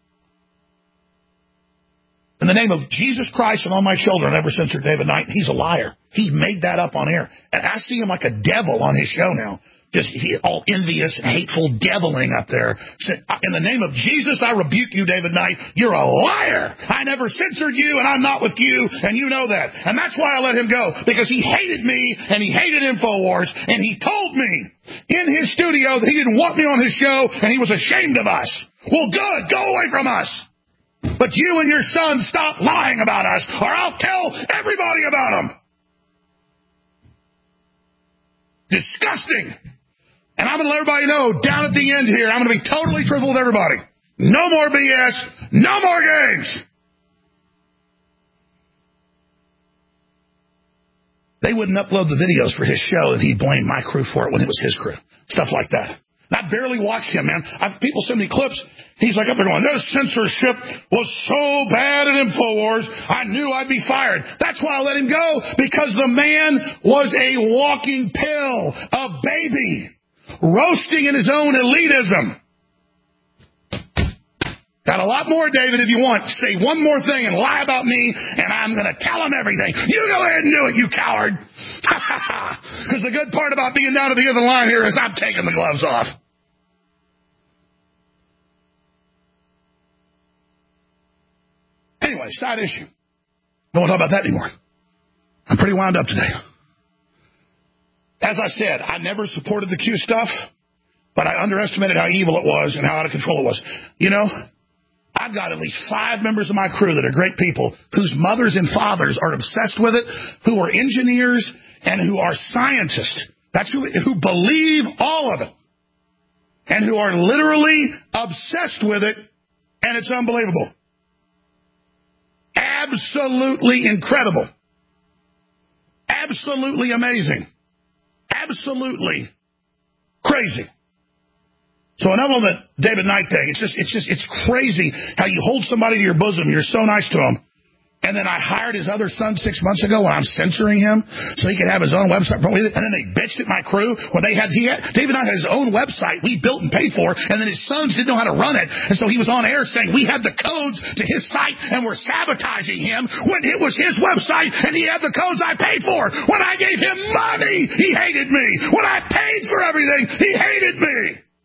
In the name of Jesus Christ and all my children, I never censored David Knight. He's a liar. He made that up on air. And I see him like a devil on his show now. Just he, all envious and hateful deviling up there. In the name of Jesus, I rebuke you, David Knight. You're a liar. I never censored you, and I'm not with you, and you know that. And that's why I let him go, because he hated me, and he hated InfoWars, and he told me in his studio that he didn't want me on his show, and he was ashamed of us. Well, good. Go away from us. But you and your son stop lying about us, or I'll tell everybody about them. Disgusting. And I'm going to let everybody know, down at the end here, I'm going to be totally truthful with everybody. No more B S. No more games. they wouldn't upload the videos for his show, and he'd blame my crew for it when it was his crew. Stuff like that. And I barely watched him, man. I've, people send me clips. He's like up there going, this censorship was so bad at InfoWars, I knew I'd be fired. That's why I let him go, because the man was a walking pill, a baby, roasting in his own elitism. Got a lot more, David, if you want. Say one more thing and lie about me, and I'm going to tell him everything. You go ahead and do it, you coward. Because the good part about being down to the other line here is I'm taking the gloves off. Anyway, side issue. Don't want to talk about that anymore. I'm pretty wound up today. As I said, I never supported the Q stuff, but I underestimated how evil it was and how out of control it was. You know, I've got at least five members of my crew that are great people whose mothers and fathers are obsessed with it, who are engineers and who are scientists. That's who, who believe all of it and who are literally obsessed with it, and it's unbelievable. Absolutely incredible. Absolutely amazing. Absolutely crazy. So enough on the David Knight thing. It's just, it's just, it's crazy how you hold somebody to your bosom. You're so nice to him. And then I hired his other son six months ago when I'm censoring him so he could have his own website. And then they bitched at my crew when they had, he had, David Knight had his own website we built and paid for. And then his sons didn't know how to run it. And so he was on air saying we had the codes to his site and we're sabotaging him when it was his website and he had the codes I paid for. When I gave him money, he hated me. When I paid for everything, he hated me.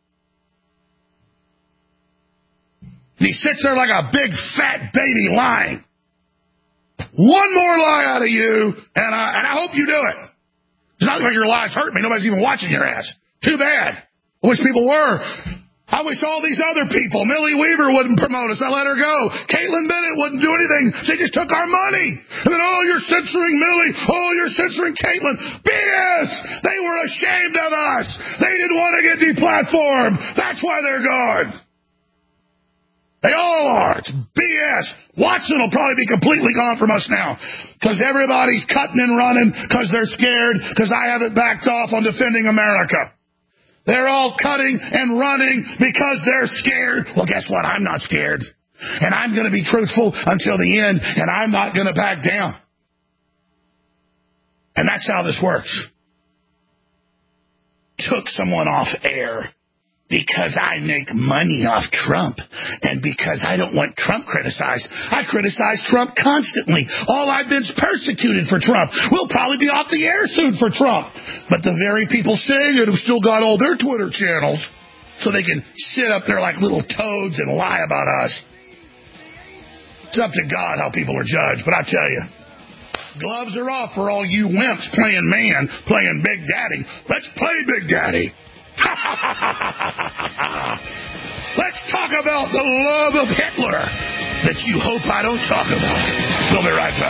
And he sits there like a big fat baby lying. One more lie out of you, and I, and I hope you do it. It's not like your lies hurt me. Nobody's even watching your ass. Too bad. I wish people were. I wish all these other people, Millie Weaver wouldn't promote us. I let her go. Caitlin Bennett wouldn't do anything. She just took our money. And then, oh, you're censoring Millie. Oh, you're censoring Caitlin. B S! They were ashamed of us. They didn't want to get deplatformed. That's why they're gone. They all are. It's B S. Watson will probably be completely gone from us now because everybody's cutting and running because they're scared because I haven't backed off on defending America. They're all cutting and running because they're scared. Well, guess what? I'm not scared. And I'm going to be truthful until the end, and I'm not going to back down. And that's how this works. Took someone off air because I make money off Trump and because I don't want Trump criticized. I criticize Trump constantly. All I've been is persecuted for Trump. We'll probably be off the air soon for Trump. But the very people saying it have still got all their Twitter channels so they can sit up there like little toads and lie about us. It's up to God how people are judged, but I tell you, gloves are off for all you wimps playing man, playing Big Daddy. Let's play Big Daddy. Let's talk about the love of Hitler that you hope I don't talk about. We'll be right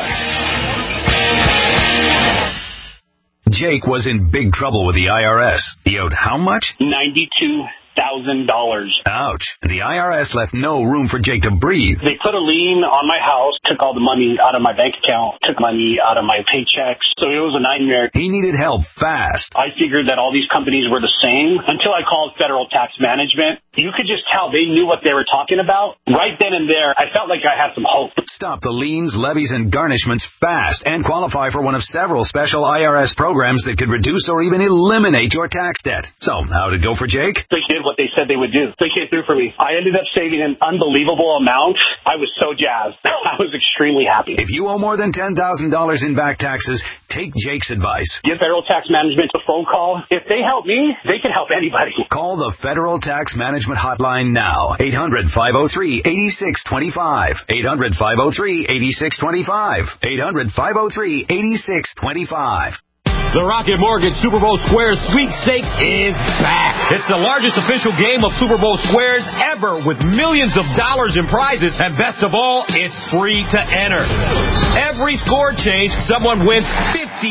back. Jake was in big trouble with the I R S. He owed how much? ninety-two thousand dollars. Ouch. The I R S left no room for Jake to breathe. They put a lien on my house, took all the money out of my bank account, took money out of my paychecks. So it was a nightmare. He needed help fast. I figured that all these companies were the same until I called Federal Tax Management. You could just tell they knew what they were talking about. Right then and there, I felt like I had some hope. Stop the liens, levies, and garnishments fast and qualify for one of several special I R S programs that could reduce or even eliminate your tax debt. So, how'd it go for Jake? They did what they said they would do. They came through for me. I ended up saving an unbelievable amount. I was so jazzed. I was extremely happy. If you owe more than ten thousand dollars in back taxes, take Jake's advice. Give Federal Tax Management a phone call. If they help me, they can help anybody. Call the Federal Tax Management Hotline now. eight hundred, five oh three, eight six two five. eight hundred, five oh three, eight six two five. eight hundred, five oh three, eight six two five. The Rocket Mortgage Super Bowl Squares Sweepstakes is back. It's the largest official game of Super Bowl Squares ever with millions of dollars in prizes. And best of all, it's free to enter. Every score change, someone wins fifty thousand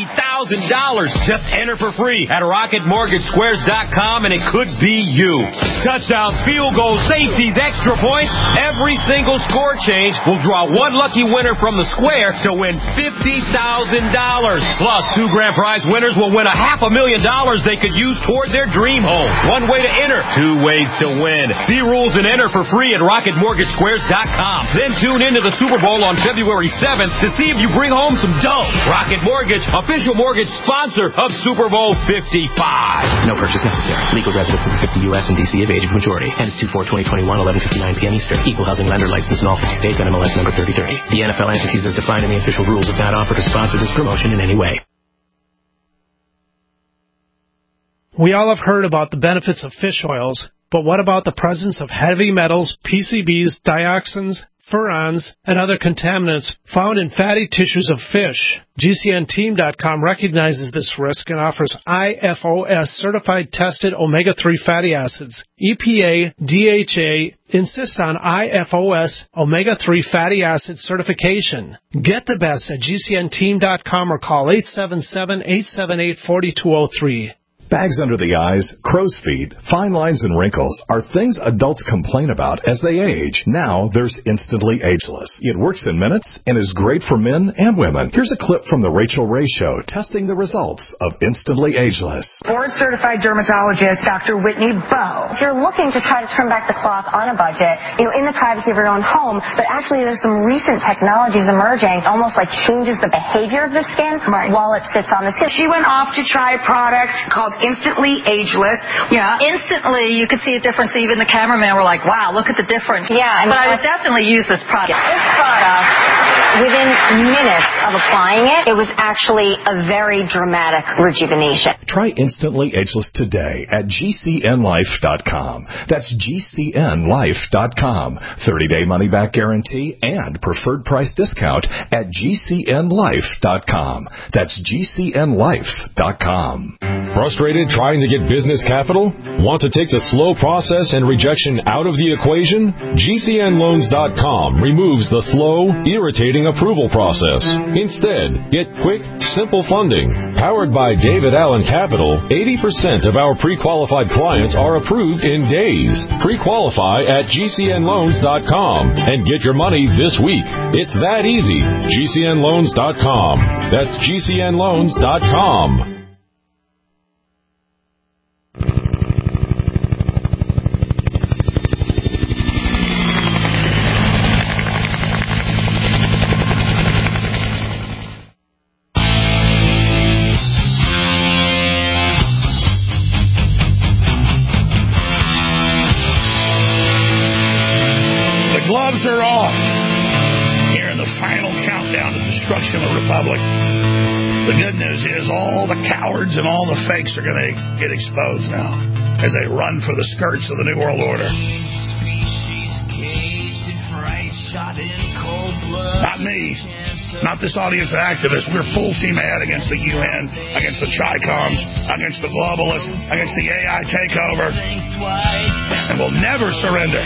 thousand dollars. Just enter for free at rocket mortgage squares dot com, and it could be you. Touchdowns, field goals, safeties, extra points. Every single score change will draw one lucky winner from the Square to win fifty thousand dollars. Plus, two grand prize winners will win a half a million dollars they could use toward their dream home. One way to enter, two ways to win. See rules and enter for free at rocket mortgage squares dot com. Then tune into the Super Bowl on February seventh to see if you bring home some dough. Rocket Mortgage, official mortgage sponsor of Super Bowl fifty-five. No purchase necessary. Legal residents of the fifty U S and D C of age of majority. Ends two four twenty twenty-one, eleven fifty-nine p.m. Eastern. Equal housing lender licensed in all fifty states and M L S number thirty-three. The N F L entities as defined in the official rules have not offered to sponsor this promotion in any way. We all have heard about the benefits of fish oils, but what about the presence of heavy metals, P C Bs, dioxins, furans, and other contaminants found in fatty tissues of fish? G C N team dot com recognizes this risk and offers I F O S-certified tested omega three fatty acids. E P A, D H A insist on I F O S omega three fatty acid certification. Get the best at G C N team dot com or call eight seven seven, eight seven eight, four two zero three. Bags under the eyes, crow's feet, fine lines, and wrinkles are things adults complain about as they age. Now there's Instantly Ageless. It works in minutes and is great for men and women. Here's a clip from the Rachel Ray Show testing the results of Instantly Ageless. Board-certified dermatologist Doctor Whitney Bowe. If you're looking to try to turn back the clock on a budget, you know, in the privacy of your own home, but actually there's some recent technologies emerging, almost like changes the behavior of the skin right. while it sits on the skin. She went off to try a product called Instantly Ageless. Yeah. Instantly, you could see a difference. Even the cameraman were like, wow, look at the difference. Yeah. I mean, but I would definitely use this product. This product, within minutes of applying it, it was actually a very dramatic rejuvenation. Try Instantly Ageless today at G C N life dot com. That's G C N life dot com. thirty-day money-back guarantee and preferred price discount at G C N life dot com. That's G C N life dot com. Frustrated trying to get business capital? Want to take the slow process and rejection out of the equation? G C N loans dot com removes the slow, irritating approval process. Instead, get quick, simple funding. Powered by David Allen Capital, eighty percent of our pre-qualified clients are approved in days. Pre-qualify at G C N loans dot com and get your money this week. It's that easy. G C N loans dot com. That's G C N loans dot com. Gloves are off. Here in the final countdown to destruction of the Republic. The good news is all the cowards and all the fakes are going to get exposed now as they run for the skirts of the New World Order. Not me. Not this audience of activists. We're full steam ahead against the U N, against the Chi-Coms, against the globalists, against the A I takeover. And we'll never surrender.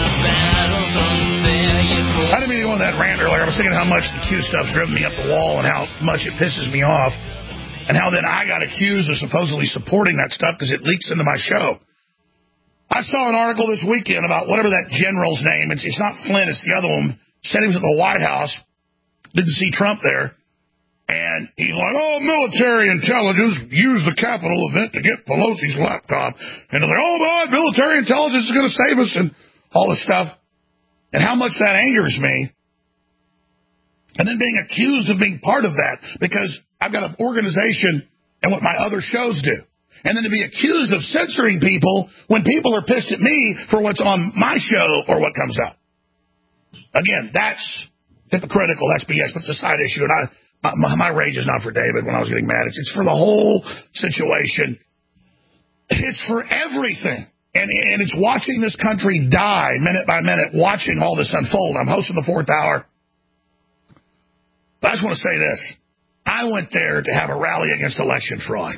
I didn't mean to go on that rant earlier. I was thinking how much the Q stuff's driven me up the wall and how much it pisses me off. And how then I got accused of supposedly supporting that stuff because it leaks into my show. I saw an article this weekend about whatever that general's name, it's, it's not Flynn, it's the other one, said he was at the White House, didn't see Trump there, and he's like, oh, military intelligence used the Capitol event to get Pelosi's laptop, and they're like, oh, God, military intelligence is going to save us, and all this stuff, and how much that angers me, and then being accused of being part of that, because I've got an organization and what my other shows do. And then to be accused of censoring people when people are pissed at me for what's on my show or what comes out. Again, that's hypocritical. That's B S, but it's a side issue. And I, my, my rage is not for David when I was getting mad. It's, it's for the whole situation. It's for everything. And, and it's watching this country die minute by minute, watching all this unfold. I'm hosting the fourth hour. But I just want to say this. I went there to have a rally against election fraud.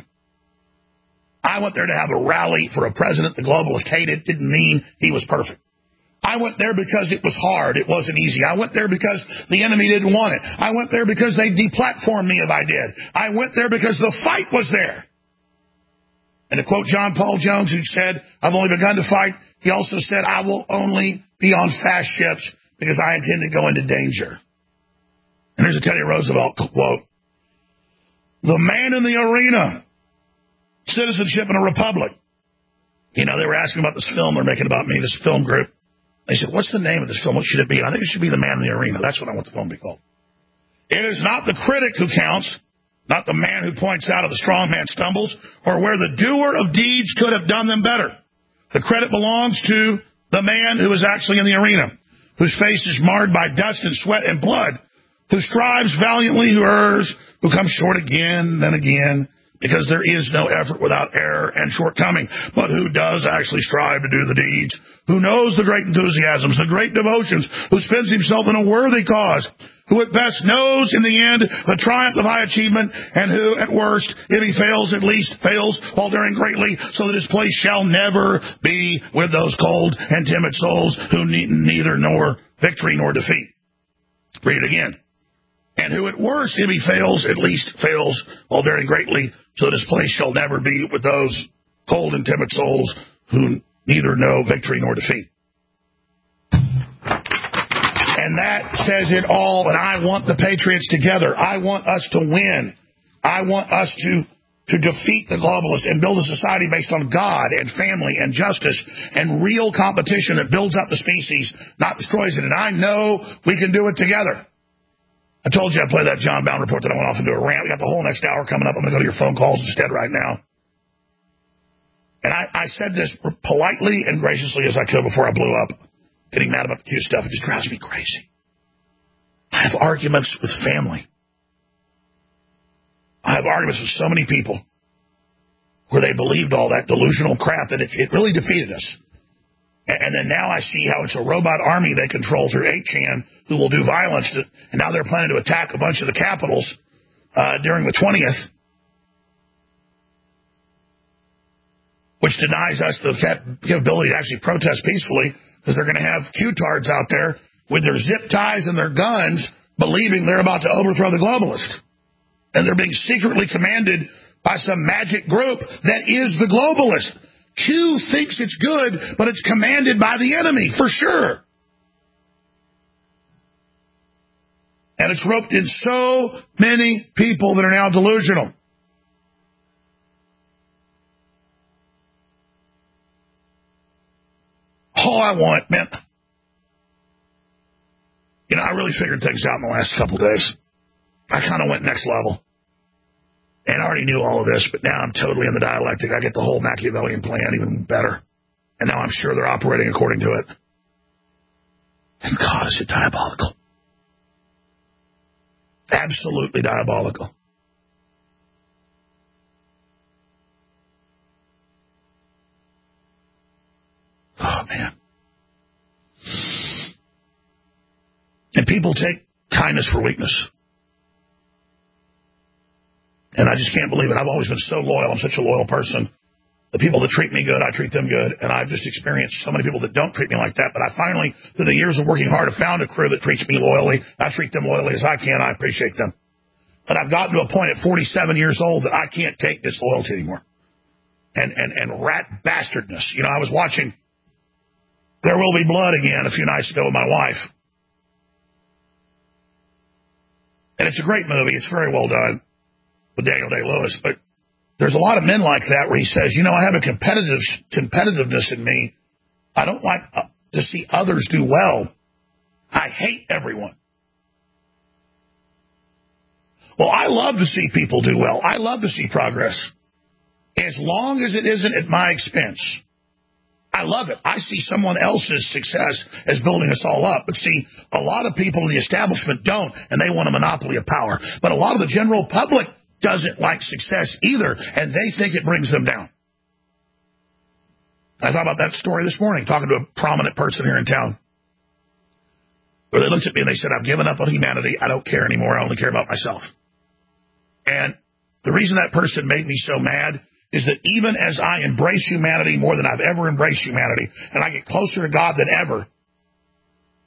I went there to have a rally for a president the globalists hated. Didn't mean he was perfect. I I went there because it was hard. It wasn't easy. I went there because the enemy didn't want it. I went there because they deplatformed me if I did. I went there because the fight was there. And to quote John Paul Jones, who said, I've only begun to fight, he also said, I will only be on fast ships because I intend to go into danger. And here's a Teddy Roosevelt quote. The man in the arena, citizenship in a republic. You know, they were asking about this film they're making about me, this film group. They said, what's the name of this film? What should it be? And I think it should be The Man in the Arena. That's what I want the film to be called. It is not the critic who counts, not the man who points out if the strong man stumbles, or where the doer of deeds could have done them better. The credit belongs to the man who is actually in the arena, whose face is marred by dust and sweat and blood, who strives valiantly, who errs, who comes short again, then again, because there is no effort without error and shortcoming, but who does actually strive to do the deeds, who knows the great enthusiasms, the great devotions, who spends himself in a worthy cause, who at best knows in the end the triumph of high achievement, and who at worst, if he fails, at least fails while daring greatly, so that his place shall never be with those cold and timid souls who need neither nor victory nor defeat. Read it again. And who at worst, if he fails, at least fails while daring greatly, so that his place shall never be with those cold and timid souls who neither know victory nor defeat. And that says it all, and I want the Patriots together. I want us to win. I want us to, to defeat the globalists and build a society based on God and family and justice and real competition that builds up the species, not destroys it. And I know we can do it together. I told you I'd play that John Bound report that I went off and do a rant. We got the whole next hour coming up. I'm going to go to your phone calls instead right now. And I, I said this politely and graciously as I could before I blew up, getting mad about the Q stuff. It just drives me crazy. I have arguments with family. I have arguments with so many people where they believed all that delusional crap that it, it really defeated us. And then now I see how it's a robot army they control through eight chan who will do violence. To, and now they're planning to attack a bunch of the capitals uh, during the twentieth, which denies us the capability to actually protest peacefully because they're going to have Q-tards out there with their zip ties and their guns believing they're about to overthrow the globalists. And they're being secretly commanded by some magic group that is the globalist. Q thinks it's good, but it's commanded by the enemy, for sure. And it's roped in so many people that are now delusional. All I want, man, you know, I really figured things out in the last couple of days. I kind of went next level. And I already knew all of this, but now I'm totally in the dialectic. I get the whole Machiavellian plan even better. And now I'm sure they're operating according to it. And God, is it diabolical. Absolutely diabolical. Oh, man. And people take kindness for weakness. And I just can't believe it. I've always been so loyal. I'm such a loyal person. The people that treat me good, I treat them good. And I've just experienced so many people that don't treat me like that. But I finally, through the years of working hard, have found a crew that treats me loyally. I treat them loyally as I can. I appreciate them. But I've gotten to a point at forty-seven years old that I can't take disloyalty anymore. And, and, and rat bastardness. You know, I was watching There Will Be Blood again a few nights ago with my wife. And it's a great movie. It's very well done with Daniel Day-Lewis. But there's a lot of men like that where he says, you know, I have a competitive competitiveness in me. I don't like uh, to see others do well. I hate everyone. Well, I love to see people do well. I love to see progress. As long as it isn't at my expense. I love it. I see someone else's success as building us all up. But see, a lot of people in the establishment don't, and they want a monopoly of power. But a lot of the general public doesn't like success either, and they think it brings them down. I thought about that story this morning, talking to a prominent person here in town, where they looked at me and they said, I've given up on humanity. I don't care anymore. I only care about myself. And the reason that person made me so mad is that even as I embrace humanity more than I've ever embraced humanity, and I get closer to God than ever,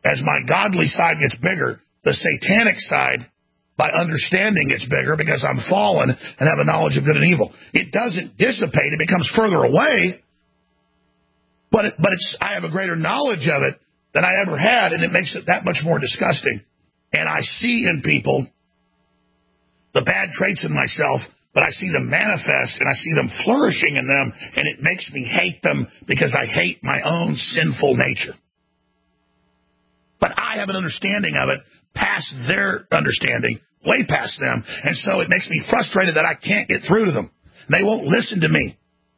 as my godly side gets bigger, the satanic side, by understanding, gets bigger because I'm fallen and have a knowledge of good and evil. It doesn't dissipate. It becomes further away, but it, but it's I have a greater knowledge of it than I ever had, and it makes it that much more disgusting. And I see in people the bad traits in myself, but I see them manifest, and I see them flourishing in them, and it makes me hate them because I hate my own sinful nature. But I have an understanding of it past their understanding, way past them, and so it makes me frustrated that I can't get through to them. They won't listen to me.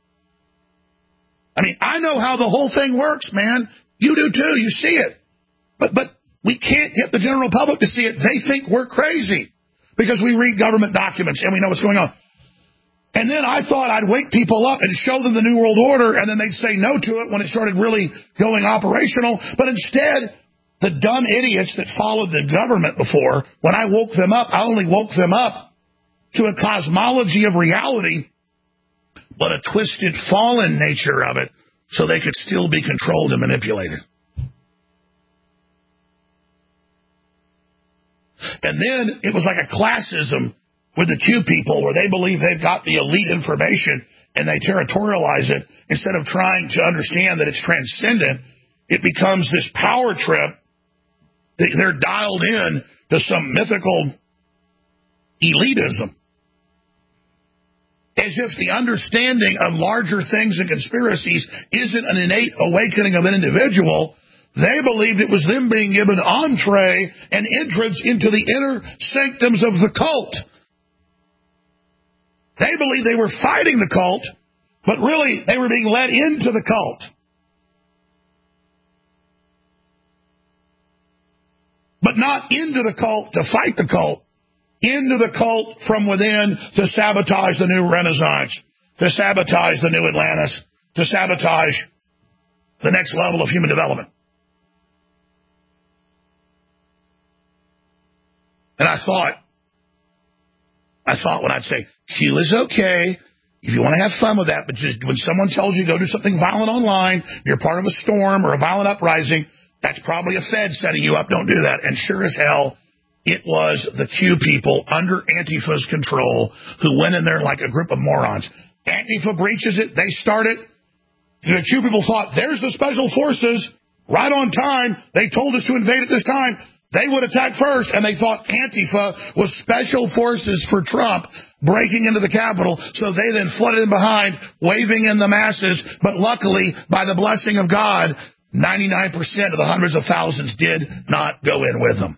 I mean, I know how the whole thing works, man. You do too. You see it. But but we can't get the general public to see it. They think we're crazy because we read government documents and we know what's going on. And then I thought I'd wake people up and show them the New World Order, and then they'd say no to it when it started really going operational. But instead, the dumb idiots that followed the government before, when I woke them up, I only woke them up to a cosmology of reality, but a twisted, fallen nature of it, so they could still be controlled and manipulated. And then it was like a classism with the Q people where they believe they've got the elite information and they territorialize it. Instead of trying to understand that it's transcendent, it becomes this power trip. They're dialed in to some mythical elitism. As if the understanding of larger things and conspiracies isn't an innate awakening of an individual. They believed it was them being given entree and entrance into the inner sanctums of the cult. They believed they were fighting the cult, but really they were being led into the cult. But not into the cult to fight the cult. Into the cult from within to sabotage the new Renaissance, to sabotage the new Atlantis, to sabotage the next level of human development. And I thought, I thought when I'd say, Q is okay, if you want to have fun with that, but just when someone tells you go do something violent online, you're part of a storm or a violent uprising, that's probably a Fed setting you up, don't do that. And sure as hell, it was the Q people under Antifa's control who went in there like a group of morons. Antifa breaches it, they start it. The Q people thought, there's the special forces, right on time, they told us to invade at this time. They would attack first, and they thought Antifa was special forces for Trump breaking into the Capitol, so they then flooded in behind, waving in the masses, but luckily, by the blessing of God, ninety-nine percent of the hundreds of thousands did not go in with them.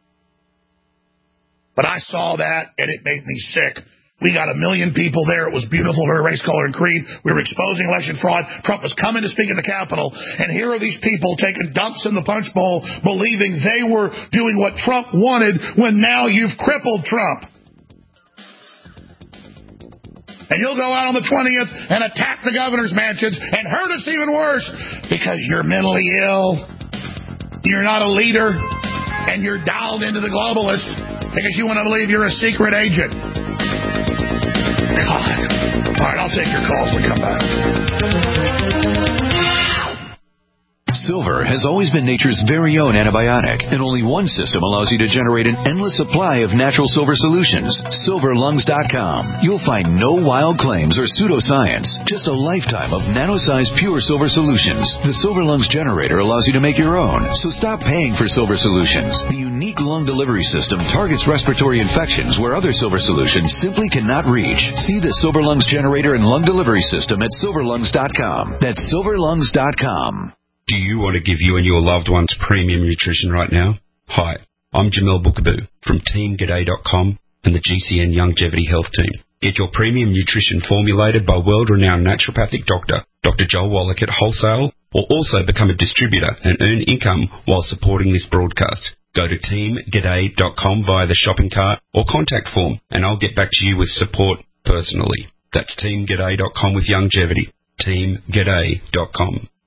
But I saw that, and it made me sick. We got a million people there. It was beautiful, very race, color, and creed. We were exposing election fraud. Trump was coming to speak at the Capitol. And here are these people taking dumps in the punch bowl, believing they were doing what Trump wanted when now you've crippled Trump. And you'll go out on the twentieth and attack the governor's mansions and hurt us even worse because you're mentally ill. You're not a leader. And you're dialed into the globalists because you want to believe you're a secret agent. God. All right, I'll take your calls when we come back. Silver has always been nature's very own antibiotic, and only one system allows you to generate an endless supply of natural silver solutions. silver lungs dot com. You'll find no wild claims or pseudoscience, just a lifetime of nano-sized pure silver solutions. The Silver Lungs generator allows you to make your own, so stop paying for silver solutions. The unique lung delivery system targets respiratory infections where other silver solutions simply cannot reach. See the Silver Lungs generator and lung delivery system at silver lungs dot com. That's silver lungs dot com. Do you want to give you and your loved ones premium nutrition right now? Hi, I'm Jamel Bookaboo from team g'day dot com and the G C N Longevity Health Team. Get your premium nutrition formulated by world-renowned naturopathic doctor, Doctor Joel Wallach at wholesale, or also become a distributor and earn income while supporting this broadcast. Go to team g'day dot com via the shopping cart or contact form, and I'll get back to you with support personally. That's team g'day dot com with longevity. team g'day dot com.